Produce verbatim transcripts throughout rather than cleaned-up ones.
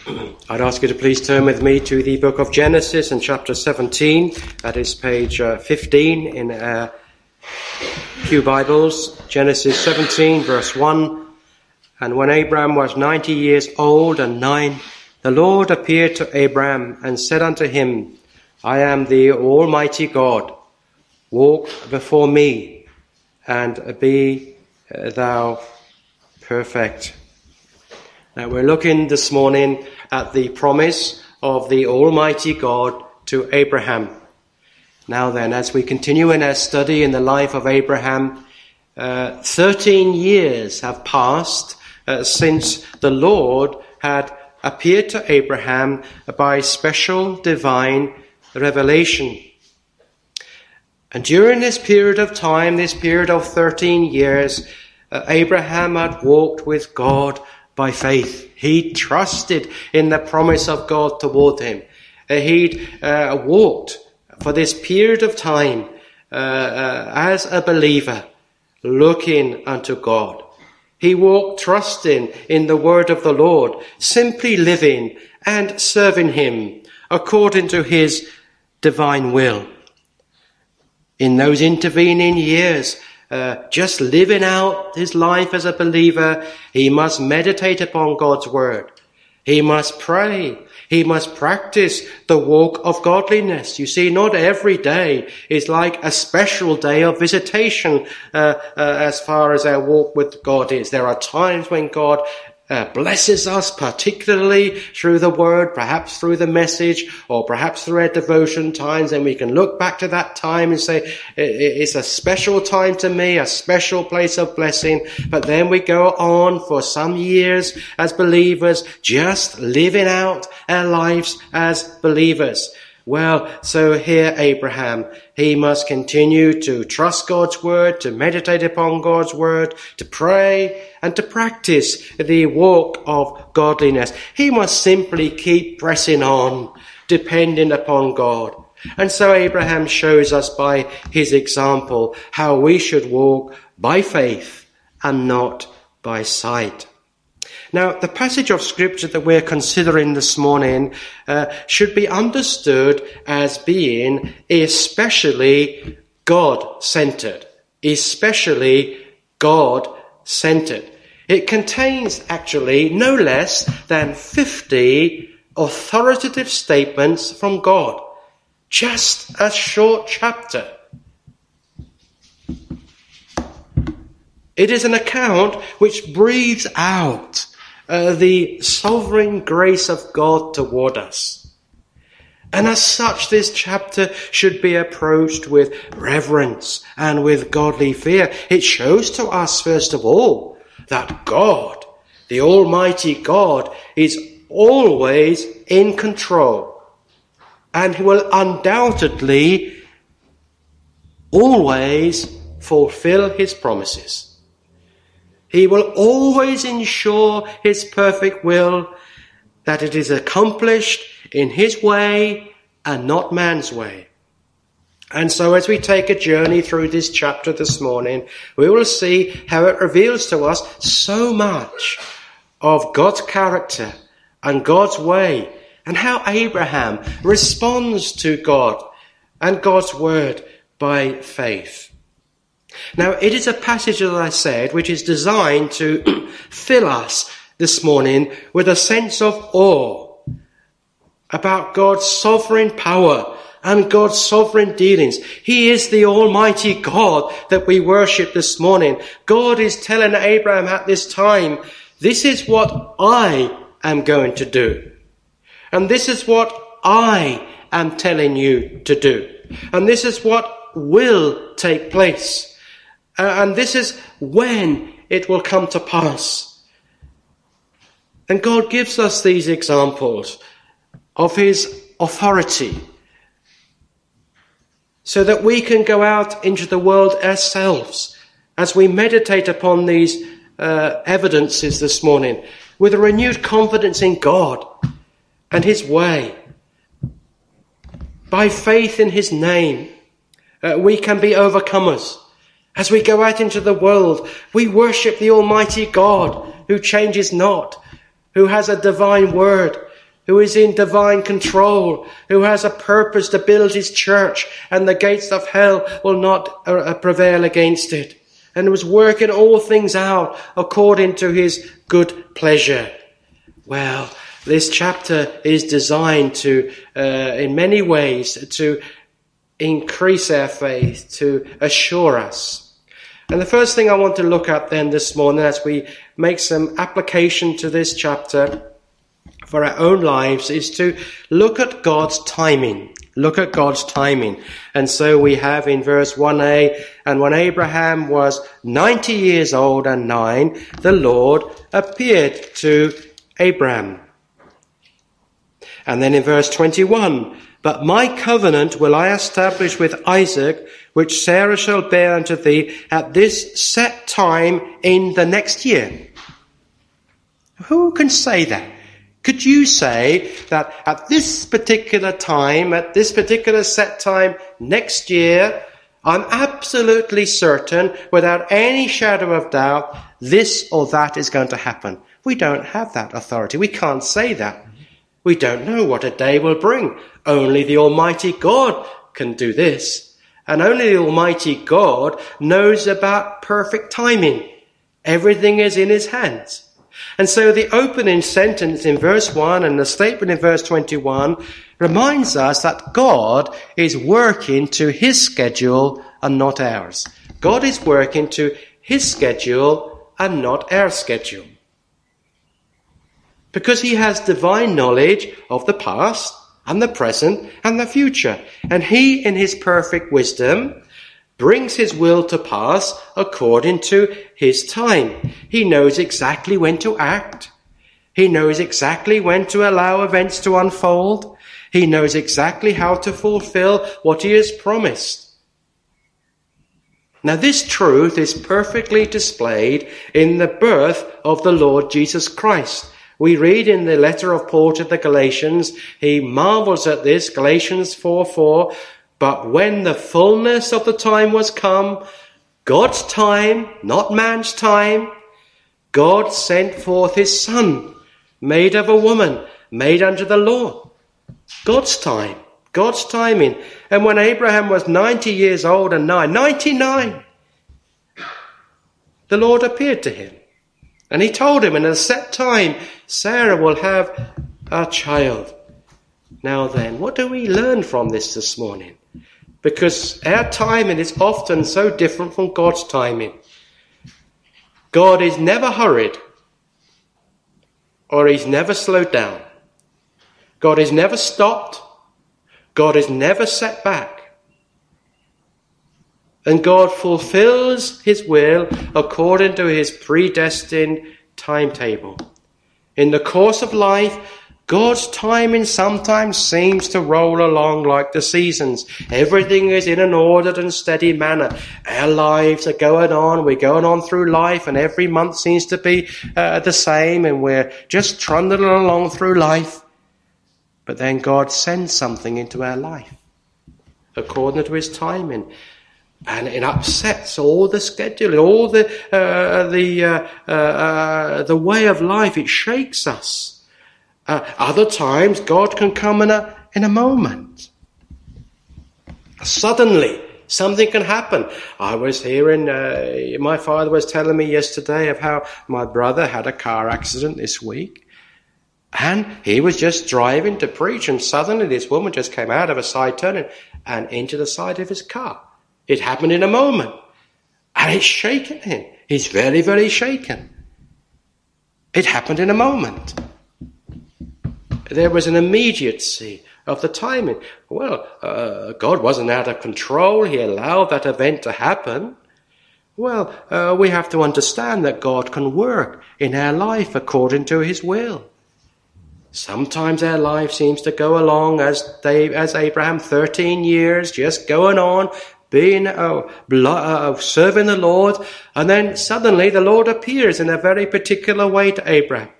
I'd ask you to please turn with me to the book of Genesis and chapter seventeen. That is page uh, fifteen in uh, Pew Bibles. Genesis seventeen, verse one. And when Abraham was ninety years old and nine, the Lord appeared to Abraham and said unto him, I am the Almighty God. Walk before me and be uh, thou perfect. Now we're looking this morning at the promise of the Almighty God to Abraham. Now then, as we continue in our study in the life of Abraham, uh, thirteen years have passed uh, since the Lord had appeared to Abraham by special divine revelation. And during this period of time, this period of thirteen years, uh, Abraham had walked with God by faith. He trusted in the promise of God toward him. Uh, he'd uh, walked for this period of time uh, uh, as a believer, looking unto God. He walked trusting in the word of the Lord, simply living and serving him according to his divine will. In those intervening years, Uh, just living out his life as a believer, he must meditate upon God's word. He must pray. He must practice the walk of godliness. You see, not every day is like a special day of visitation uh, uh, as far as our walk with God is. There are times when God Uh, blesses us particularly through the word, perhaps through the message, or perhaps through our devotion times, and we can look back to that time and say, it's a special time to me, a special place of blessing. But then we go on for some years as believers, just living out our lives as believers. Well, so here Abraham, he must continue to trust God's word, to meditate upon God's word, to pray, and to practice the walk of godliness. He must simply keep pressing on, depending upon God. And so Abraham shows us by his example how we should walk by faith and not by sight. Now, the passage of scripture that we're considering this morning uh, should be understood as being especially God-centered, especially God-centered. It contains actually no less than fifty authoritative statements from God. Just a short chapter. It is an account which breathes out Uh, the sovereign grace of God toward us. And as such, this chapter should be approached with reverence and with godly fear. It shows to us, first of all, that God, the Almighty God, is always in control and he will undoubtedly always fulfill his promises. He will always ensure his perfect will, that it is accomplished in his way and not man's way. And so as we take a journey through this chapter this morning, we will see how it reveals to us so much of God's character and God's way, and how Abraham responds to God and God's word by faith. Now, it is a passage, as I said, which is designed to fill us this morning with a sense of awe about God's sovereign power and God's sovereign dealings. He is the Almighty God that we worship this morning. God is telling Abraham at this time, this is what I am going to do. And this is what I am telling you to do. And this is what will take place. Uh, and this is when it will come to pass. And God gives us these examples of his authority so that we can go out into the world ourselves as we meditate upon these uh, evidences this morning with a renewed confidence in God and his way. By faith in his name, uh, we can be overcomers. As we go out into the world, we worship the Almighty God who changes not, who has a divine word, who is in divine control, who has a purpose to build his church, and the gates of hell will not uh, prevail against it, and was working all things out according to his good pleasure. Well, this chapter is designed to, uh, in many ways, to increase our faith, to assure us. And the first thing I want to look at then this morning, as we make some application to this chapter for our own lives, is to look at God's timing. Look at God's timing. And so we have in verse one a, and when Abraham was ninety years old and nine, the Lord appeared to Abraham. And then in verse twenty-one, but my covenant will I establish with Isaac, which Sarah shall bear unto thee at this set time in the next year. Who can say that? Could you say that at this particular time, at this particular set time next year, I'm absolutely certain, without any shadow of doubt, this or that is going to happen? We don't have that authority. We can't say that. We don't know what a day will bring. Only the Almighty God can do this. And only the Almighty God knows about perfect timing. Everything is in his hands. And so the opening sentence in verse one and the statement in verse twenty-one reminds us that God is working to his schedule and not ours. God is working to his schedule and not our schedule. Because he has divine knowledge of the past and the present and the future. And he, in his perfect wisdom, brings his will to pass according to his time. He knows exactly when to act. He knows exactly when to allow events to unfold. He knows exactly how to fulfill what he has promised. Now, this truth is perfectly displayed in the birth of the Lord Jesus Christ. We read in the letter of Paul to the Galatians, he marvels at this, Galatians four four, but when the fullness of the time was come, God's time, not man's time, God sent forth his Son, made of a woman, made under the law. God's time, God's timing. And when Abraham was ninety years old and nine, ninety-nine, the Lord appeared to him. And he told him in a set time, Sarah will have a child. Now then, what do we learn from this this morning? Because our timing is often so different from God's timing. God is never hurried, or he's never slowed down. God is never stopped. God is never set back. And God fulfills his will according to his predestined timetable. In the course of life, God's timing sometimes seems to roll along like the seasons. Everything is in an ordered and steady manner. Our lives are going on. We're going on through life, and every month seems to be uh, the same, and we're just trundling along through life. But then God sends something into our life according to his timing. And it upsets all the scheduling, all the uh, the uh, uh, uh, the way of life. It shakes us. Uh, other times, God can come in a in a moment. Suddenly, something can happen. I was hearing, uh, my father was telling me yesterday of how my brother had a car accident this week. And he was just driving to preach, and suddenly this woman just came out of a side turning and into the side of his car. It happened in a moment. And it's shaken him. He's very, very shaken. It happened in a moment. There was an immediacy of the timing. Well, uh, God wasn't out of control. He allowed that event to happen. Well, uh, we have to understand that God can work in our life according to his will. Sometimes our life seems to go along as they, as Abraham, thirteen years, just going on, being uh, uh, serving the Lord, and then suddenly the Lord appears in a very particular way to Abraham.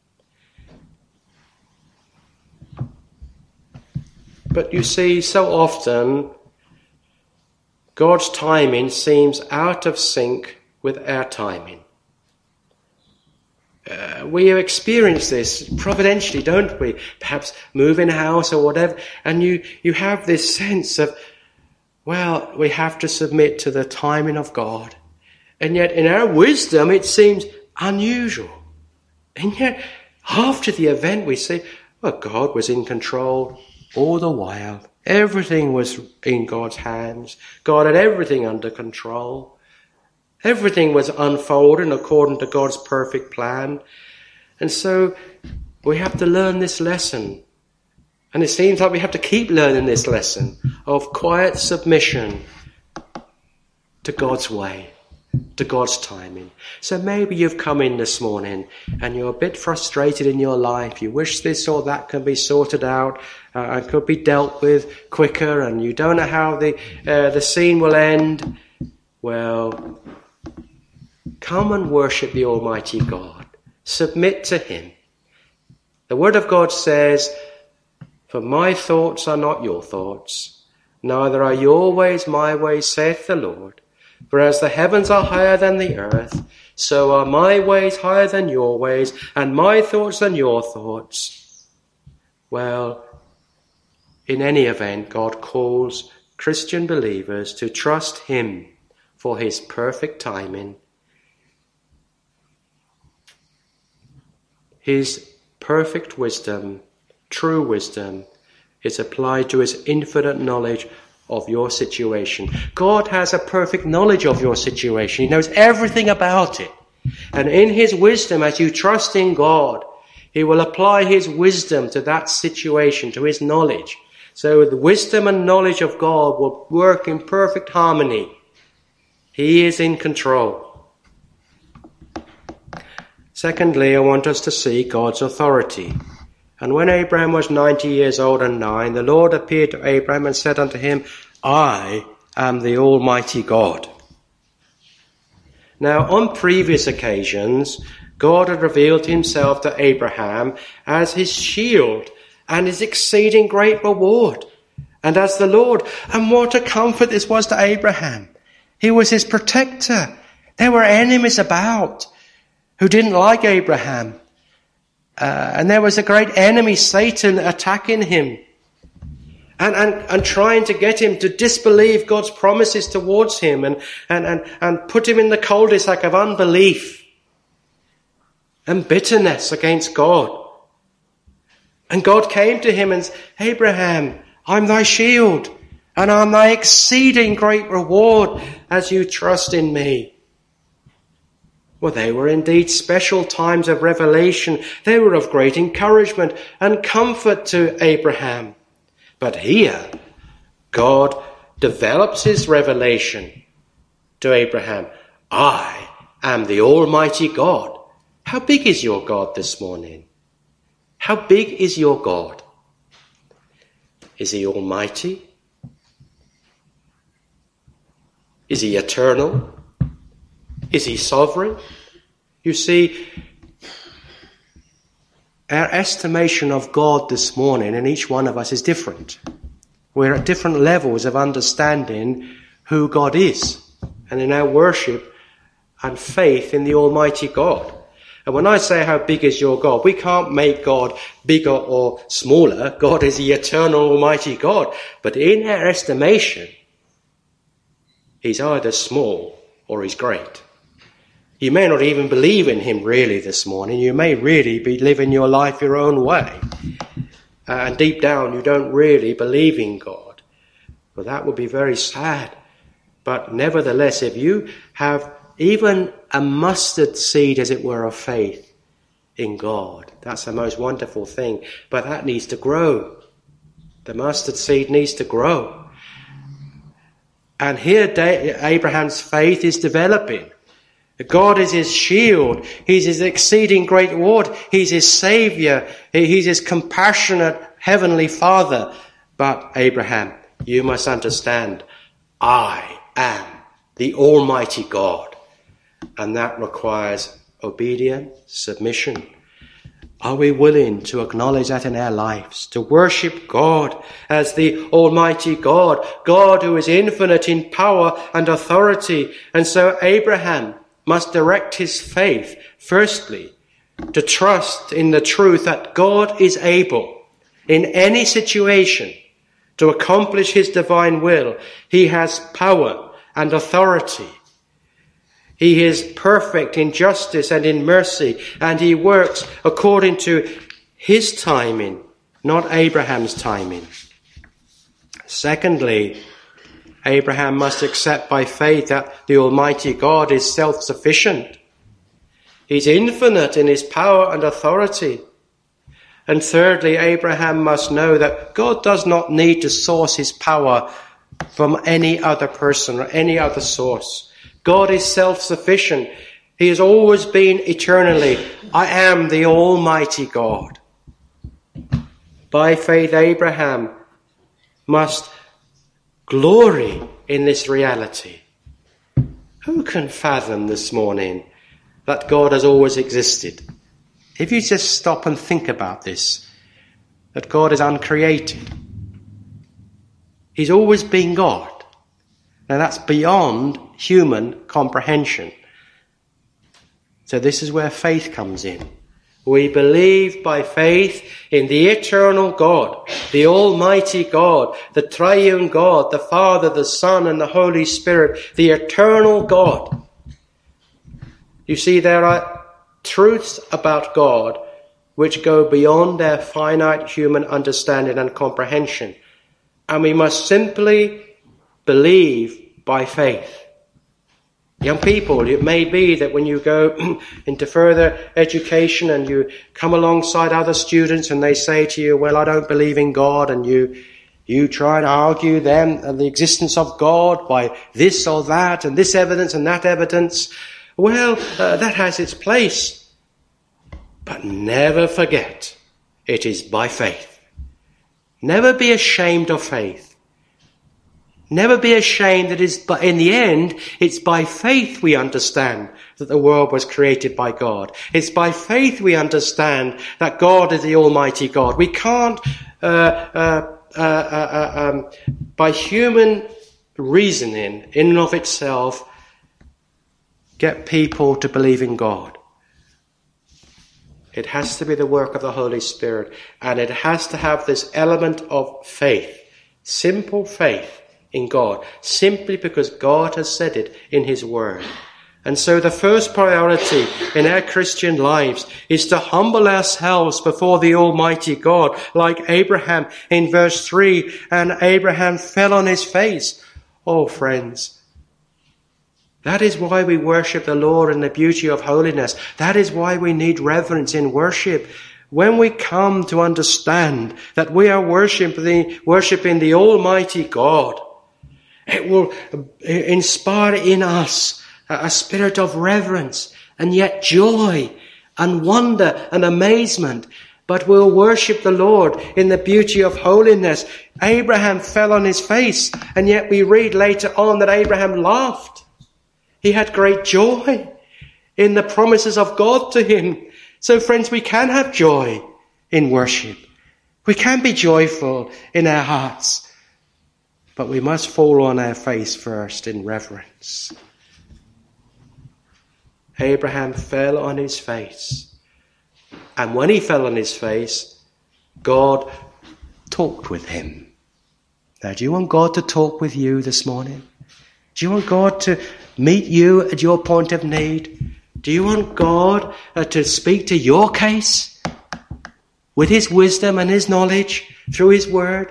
But you see, so often God's timing seems out of sync with our timing. Uh, we experience this providentially, don't we? Perhaps moving house or whatever, and you, you have this sense of, well, we have to submit to the timing of God. And yet in our wisdom it seems unusual. And yet after the event we say, well, God was in control all the while. Everything was in God's hands. God had everything under control. Everything was unfolding according to God's perfect plan. And so we have to learn this lesson. And it seems like we have to keep learning this lesson of quiet submission to God's way, to God's timing. So maybe you've come in this morning and you're a bit frustrated in your life. You wish this or that can be sorted out uh, and could be dealt with quicker, and you don't know how the uh, the scene will end. Well, come and worship the Almighty God. Submit to him. The Word of God says, for my thoughts are not your thoughts, neither are your ways my ways, saith the Lord. For as the heavens are higher than the earth, so are my ways higher than your ways, and my thoughts than your thoughts. Well, in any event, God calls Christian believers to trust him for his perfect timing. His perfect wisdom, true wisdom, is applied to his infinite knowledge of your situation. God has a perfect knowledge of your situation. He knows everything about it. And in his wisdom, as you trust in God, he will apply his wisdom to that situation, to his knowledge. So the wisdom and knowledge of God will work in perfect harmony. He is in control. Secondly, I want us to see God's authority. And when Abraham was ninety years old and nine, the Lord appeared to Abraham and said unto him, I am the Almighty God. Now, on previous occasions, God had revealed himself to Abraham as his shield and his exceeding great reward, and as the Lord. And what a comfort this was to Abraham. He was his protector. There were enemies about who didn't like Abraham. Uh, and there was a great enemy, Satan, attacking him and, and, and trying to get him to disbelieve God's promises towards him and, and, and, and put him in the cul-de-sac of unbelief and bitterness against God. And God came to him and said, Abraham, I'm thy shield and I'm thy exceeding great reward as you trust in me. Well, they were indeed special times of revelation. They were of great encouragement and comfort to Abraham. But here, God develops his revelation to Abraham. I am the Almighty God. How big is your God this morning? How big is your God? Is he almighty? Is he eternal? Is he sovereign? You see, our estimation of God this morning in each one of us is different. We're at different levels of understanding who God is, and in our worship and faith in the Almighty God. And when I say how big is your God, we can't make God bigger or smaller. God is the eternal Almighty God. But in our estimation, he's either small or he's great. You may not even believe in him really this morning. You may really be living your life your own way. Uh, and deep down you don't really believe in God. Well, that would be very sad. But nevertheless, if you have even a mustard seed, as it were, of faith in God, that's the most wonderful thing. But that needs to grow. The mustard seed needs to grow. And here Abraham's faith is developing. God is his shield. He's his exceeding great reward. He's his saviour. He's his compassionate heavenly Father. But Abraham, you must understand, I am the Almighty God. And that requires obedience, submission. Are we willing to acknowledge that in our lives? To worship God as the Almighty God, God who is infinite in power and authority. And so Abraham must direct his faith, firstly, to trust in the truth that God is able in any situation to accomplish his divine will. He has power and authority. He is perfect in justice and in mercy, and he works according to his timing, not Abraham's timing. Secondly, Abraham must accept by faith that the Almighty God is self-sufficient. He's infinite in his power and authority. And thirdly, Abraham must know that God does not need to source his power from any other person or any other source. God is self-sufficient. He has always been eternally. I am the Almighty God. By faith, Abraham must glory in this reality. Who can fathom this morning that God has always existed? If you just stop and think about this, that God is uncreated. He's always been God. Now that's beyond human comprehension. So this is where faith comes in. We believe by faith in the eternal God, the Almighty God, the triune God, the Father, the Son, and the Holy Spirit, the eternal God. You see, there are truths about God which go beyond their finite human understanding and comprehension. And we must simply believe by faith. Young people, it may be that when you go into further education and you come alongside other students and they say to you, well, I don't believe in God, and you you try and argue them and the existence of God by this or that and this evidence and that evidence. Well, uh, that has its place. But never forget, it is by faith. Never be ashamed of faith. Never be ashamed that it's, but in the end, it's by faith we understand that the world was created by God. It's by faith we understand that God is the Almighty God. We can't, uh, uh, uh, uh, um, by human reasoning in and of itself, get people to believe in God. It has to be the work of the Holy Spirit, and it has to have this element of faith, simple faith in God, simply because God has said it in his word. And so the first priority in our Christian lives is to humble ourselves before the Almighty God, like Abraham in verse three, and Abraham fell on his face. Oh, friends, that is why we worship the Lord in the beauty of holiness. That is why we need reverence in worship. When we come to understand that we are worshiping, worshiping the Almighty God, it will inspire in us a spirit of reverence and yet joy and wonder and amazement. But we'll worship the Lord in the beauty of holiness. Abraham fell on his face, and yet we read later on that Abraham laughed. He had great joy in the promises of God to him. So friends, we can have joy in worship. We can be joyful in our hearts. But we must fall on our face first in reverence. Abraham fell on his face. And when he fell on his face, God talked with him. Now, do you want God to talk with you this morning? Do you want God to meet you at your point of need? Do you want God uh, to speak to your case with his wisdom and his knowledge through his word?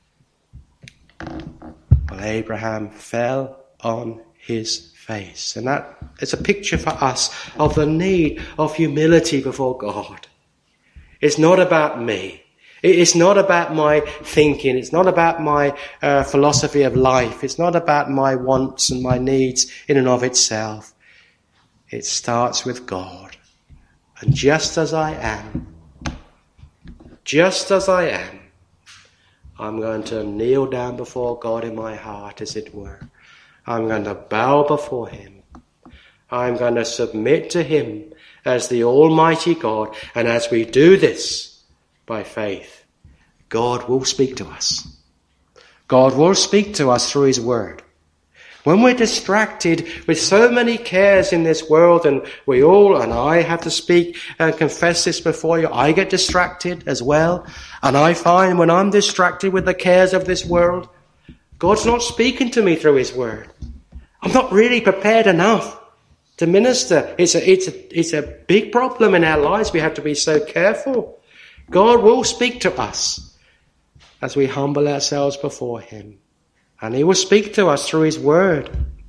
Well, Abraham fell on his face. And that is a picture for us of the need of humility before God. It's not about me. It's not about my thinking. It's not about my uh, philosophy of life. It's not about my wants and my needs in and of itself. It starts with God. And just as I am, just as I am, I'm going to kneel down before God in my heart, as it were. I'm going to bow before him. I'm going to submit to him as the Almighty God. And as we do this by faith, God will speak to us. God will speak to us through his word. When we're distracted with so many cares in this world, and we all, and I have to speak and confess this before you, I get distracted as well. And I find when I'm distracted with the cares of this world, God's not speaking to me through his word. I'm not really prepared enough to minister. It's a, it's a, it's a big problem in our lives. We have to be so careful. God will speak to us as we humble ourselves before him. And he will speak to us through his word.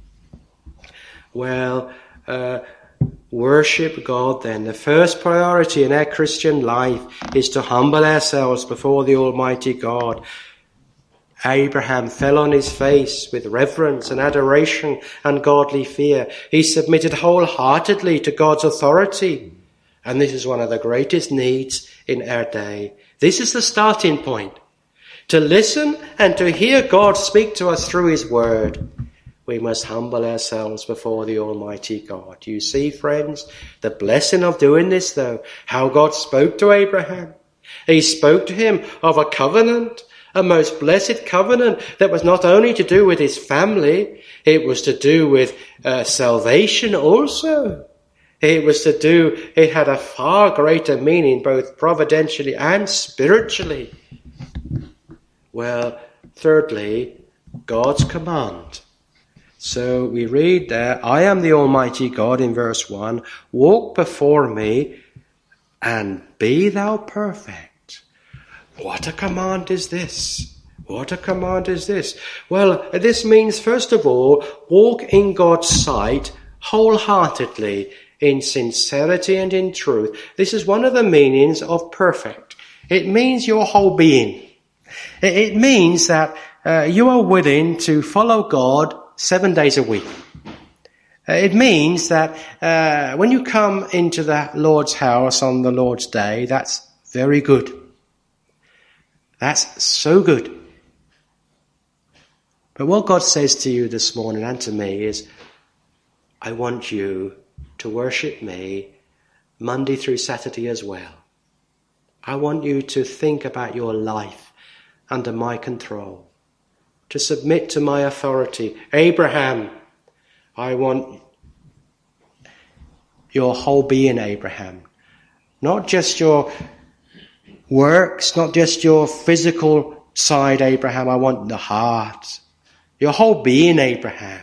Well, uh, worship God then. The first priority in our Christian life is to humble ourselves before the Almighty God. Abraham fell on his face with reverence and adoration and godly fear. He submitted wholeheartedly to God's authority. And this is one of the greatest needs in our day. This is the starting point. To listen and to hear God speak to us through his word, we must humble ourselves before the Almighty God. You see, friends, the blessing of doing this, though, how God spoke to Abraham. He spoke to him of a covenant, a most blessed covenant that was not only to do with his family, it was to do with uh, salvation also. It was to do, it had a far greater meaning, both providentially and spiritually. Well, thirdly, God's command. So we read there, I am the Almighty God in verse one, walk before me and be thou perfect. What a command is this? What a command is this? Well, this means, first of all, walk in God's sight wholeheartedly, in sincerity and in truth. This is one of the meanings of perfect. It means your whole being. It means that uh, you are willing to follow God seven days a week. Uh, it means that uh, when you come into the Lord's house on the Lord's day, that's very good. That's so good. But what God says to you this morning and to me is, I want you to worship me Monday through Saturday as well. I want you to think about your life under my control, to submit to my authority. Abraham, I want your whole being, Abraham. Not just your works, not just your physical side, Abraham. I want the heart. Your whole being, Abraham.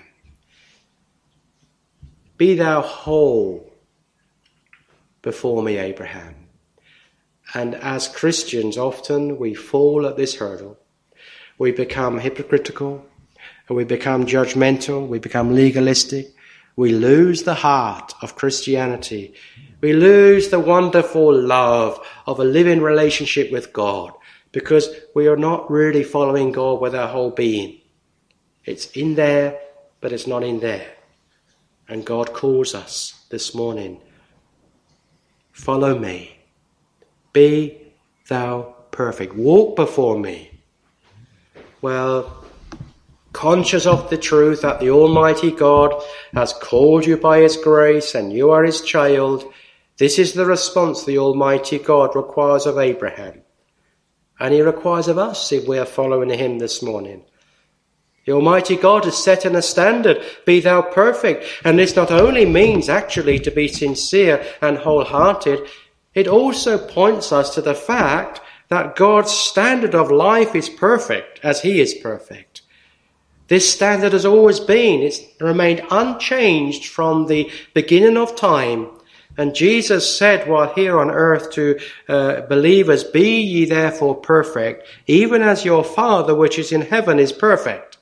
Be thou whole before me, Abraham. And as Christians, often we fall at this hurdle. We become hypocritical, and we become judgmental, we become legalistic. We lose the heart of Christianity. We lose the wonderful love of a living relationship with God because we are not really following God with our whole being. It's in there, but it's not in there. And God calls us this morning, follow me. Be thou perfect. Walk before me. Well, conscious of the truth that the Almighty God has called you by his grace and you are his child, this is the response the Almighty God requires of Abraham. And he requires of us if we are following him this morning. The Almighty God has set in a standard, be thou perfect. And this not only means actually to be sincere and wholehearted, it also points us to the fact that God's standard of life is perfect, as he is perfect. This standard has always been, it's remained unchanged from the beginning of time. And Jesus said while here on earth to uh, believers, be ye therefore perfect, even as your Father which is in heaven is perfect.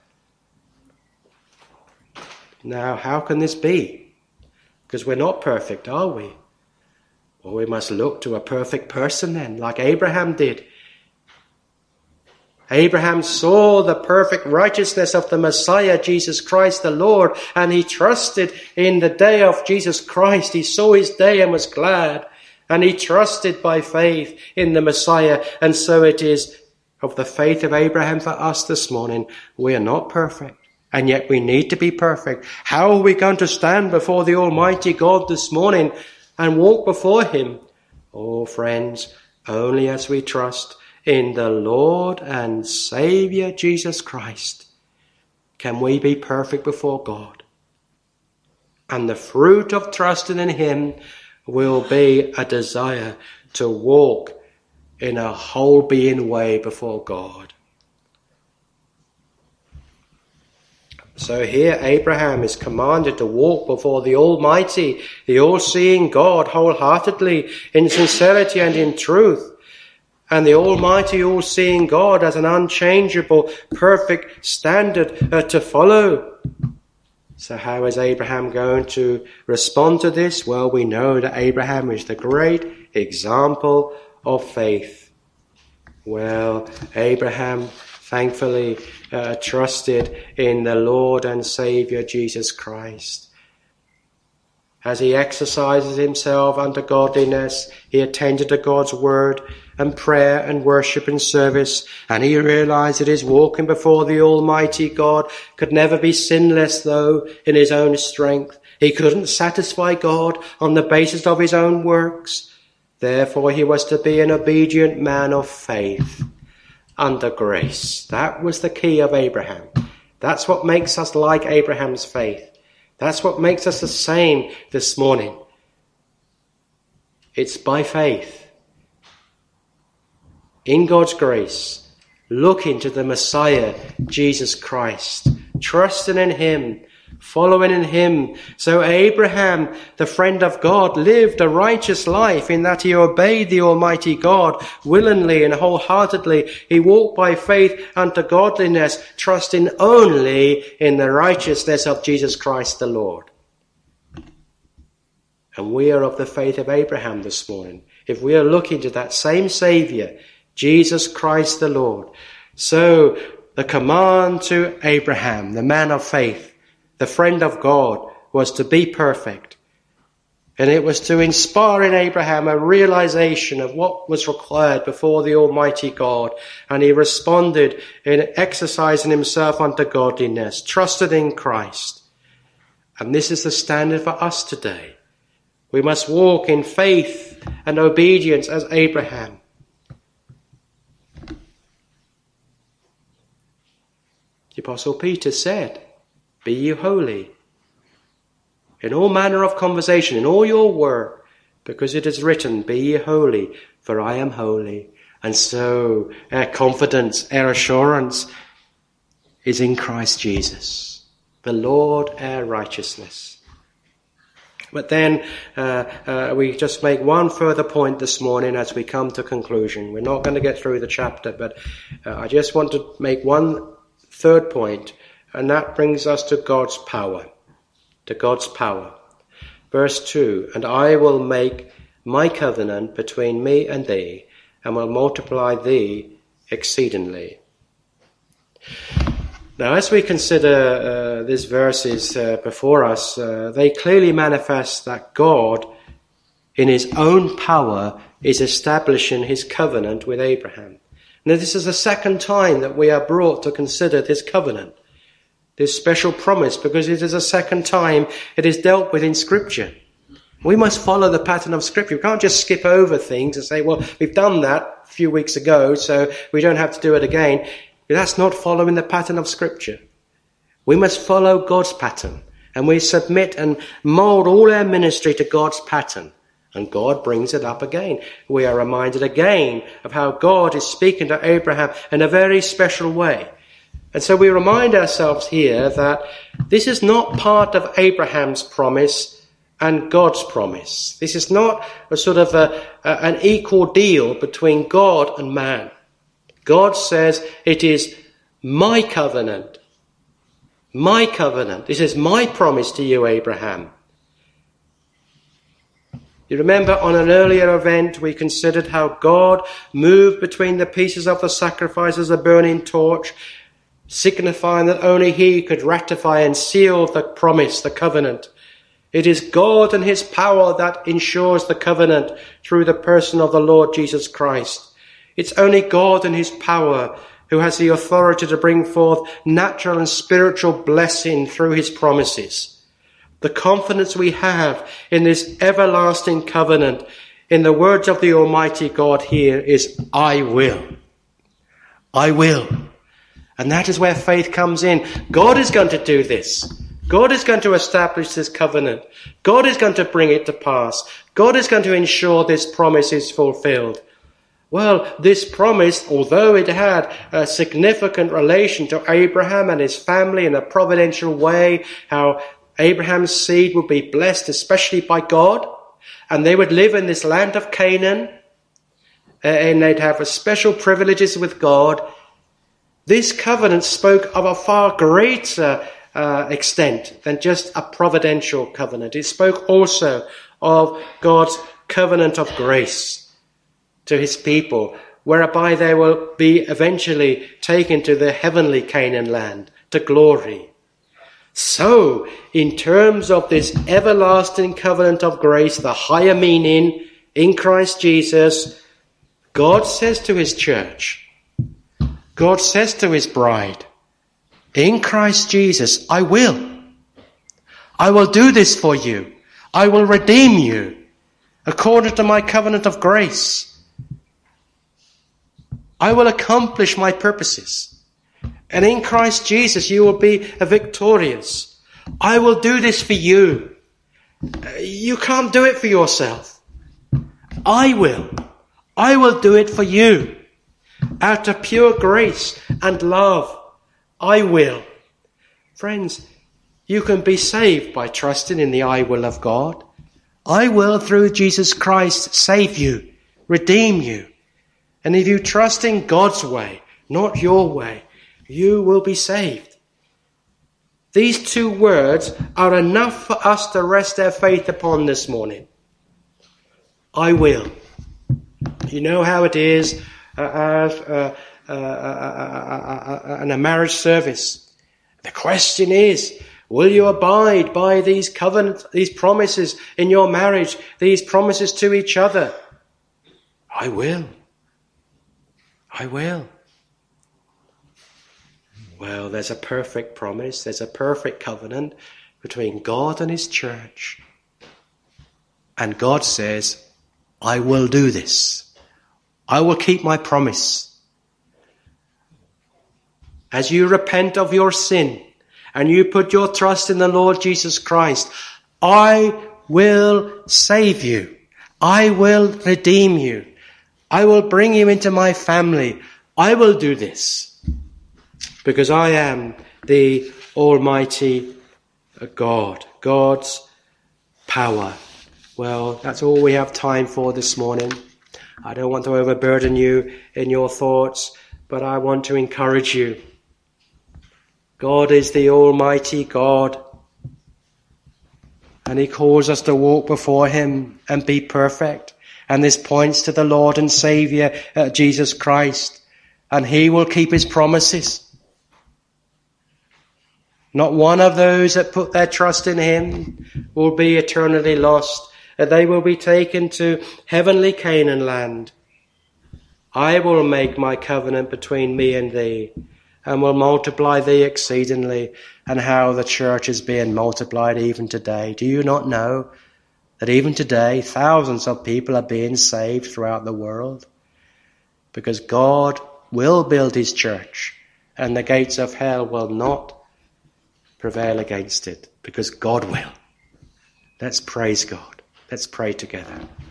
Now, how can this be? Because we're not perfect, are we? Well, we must look to a perfect person then, like Abraham did. Abraham saw the perfect righteousness of the Messiah, Jesus Christ the Lord, and he trusted in the day of Jesus Christ. He saw his day and was glad, and he trusted by faith in the Messiah. And so it is of the faith of Abraham for us this morning. We are not perfect, and yet we need to be perfect. How are we going to stand before the Almighty God this morning and walk before him? Oh, friends, only as we trust in the Lord and Saviour Jesus Christ. can we be perfect before God. And the fruit of trusting in him will be a desire to walk in a whole being way before God. So here Abraham is commanded to walk before the Almighty, the all-seeing God, wholeheartedly, in sincerity and in truth. And the Almighty, all-seeing God has an unchangeable, perfect standard uh, to follow. So how is Abraham going to respond to this? Well, we know that Abraham is the great example of faith. Well, Abraham thankfully uh, trusted in the Lord and Saviour Jesus Christ. As he exercises himself unto godliness, he attended to God's word and prayer and worship and service, and he realized that his walking before the Almighty God could never be sinless, though, in his own strength. He couldn't satisfy God on the basis of his own works. Therefore, he was to be an obedient man of faith under grace. That was the key of Abraham. That's what makes us like Abraham's faith. That's what makes us the same this morning. It's by faith. In God's grace, looking to the Messiah, Jesus Christ, trusting in him, following in him. So Abraham, the friend of God, lived a righteous life in that he obeyed the Almighty God willingly and wholeheartedly. He walked by faith unto godliness, trusting only in the righteousness of Jesus Christ the Lord. And we are of the faith of Abraham this morning. If we are looking to that same Saviour, Jesus Christ the Lord. So the command to Abraham, the man of faith, the friend of God, was to be perfect. And it was to inspire in Abraham a realization of what was required before the Almighty God. And he responded in exercising himself unto godliness, trusted in Christ. And this is the standard for us today. We must walk in faith and obedience as Abraham. The Apostle Peter said, "Be ye holy in all manner of conversation, in all your work, because it is written, Be ye holy, for I am holy." And so our confidence, our assurance is in Christ Jesus, the Lord our righteousness. But then uh, uh, we just make one further point this morning as we come to conclusion. We're not going to get through the chapter, but uh, I just want to make one third point, and that brings us to God's power. To God's power. Verse two, "And I will make my covenant between me and thee, and will multiply thee exceedingly." Now, as we consider uh, these verses uh, before us, uh, they clearly manifest that God, in his own power, is establishing his covenant with Abraham. Now, this is the second time that we are brought to consider this covenant, this special promise, because it is the second time it is dealt with in Scripture. We must follow the pattern of Scripture. We can't just skip over things and say, well, we've done that a few weeks ago, so we don't have to do it again. That's not following the pattern of Scripture. We must follow God's pattern, and we submit and mould all our ministry to God's pattern. And God brings it up again. We are reminded again of how God is speaking to Abraham in a very special way. And so we remind ourselves here that this is not part of Abraham's promise and God's promise. This is not a sort of a, a, an equal deal between God and man. God says, it is my covenant. My covenant. This is my promise to you, Abraham. You remember on an earlier event we considered how God moved between the pieces of the sacrifice as a burning torch, signifying that only he could ratify and seal the promise, the covenant. It is God and his power that ensures the covenant through the person of the Lord Jesus Christ. It's only God and his power who has the authority to bring forth natural and spiritual blessing through his promises. The confidence we have in this everlasting covenant, in the words of the Almighty God here, is, I will. I will. And that is where faith comes in. God is going to do this. God is going to establish this covenant. God is going to bring it to pass. God is going to ensure this promise is fulfilled. Well, this promise, although it had a significant relation to Abraham and his family in a providential way, how Abraham's seed would be blessed especially by God, and they would live in this land of Canaan, and they'd have special privileges with God. This covenant spoke of a far greater uh, extent than just a providential covenant. It spoke also of God's covenant of grace to his people, whereby they will be eventually taken to the heavenly Canaan land, to glory. So, in terms of this everlasting covenant of grace, the higher meaning in Christ Jesus, God says to his church, God says to his bride, in Christ Jesus, I will. I will do this for you. I will redeem you according to my covenant of grace. I will accomplish my purposes. And in Christ Jesus, you will be victorious. I will do this for you. You can't do it for yourself. I will. I will do it for you. Out of pure grace and love, I will. Friends, you can be saved by trusting in the I will of God. I will, through Jesus Christ, save you, redeem you. And if you trust in God's way, not your way, you will be saved. These two words are enough for us to rest our faith upon this morning. I will. You know how it is uh, uh, uh, uh, uh, uh, in a marriage service. The question is, will you abide by these covenants, these promises in your marriage, these promises to each other? I will. I will. Well, there's a perfect promise, there's a perfect covenant between God and his church. And God says, I will do this. I will keep my promise. As you repent of your sin and you put your trust in the Lord Jesus Christ, I will save you. I will redeem you. I will bring you into my family. I will do this because I am the Almighty God, God's power. Well, that's all we have time for this morning. I don't want to overburden you in your thoughts, but I want to encourage you. God is the Almighty God, and he calls us to walk before him and be perfect. And this points to the Lord and Saviour, uh, Jesus Christ. And he will keep his promises. Not one of those that put their trust in him will be eternally lost. Uh, they will be taken to heavenly Canaan land. I will make my covenant between me and thee, and will multiply thee exceedingly. And how the church is being multiplied even today. Do you not know that even today, thousands of people are being saved throughout the world? Because God will build his church, and the gates of hell will not prevail against it, because God will. Let's praise God. Let's pray together.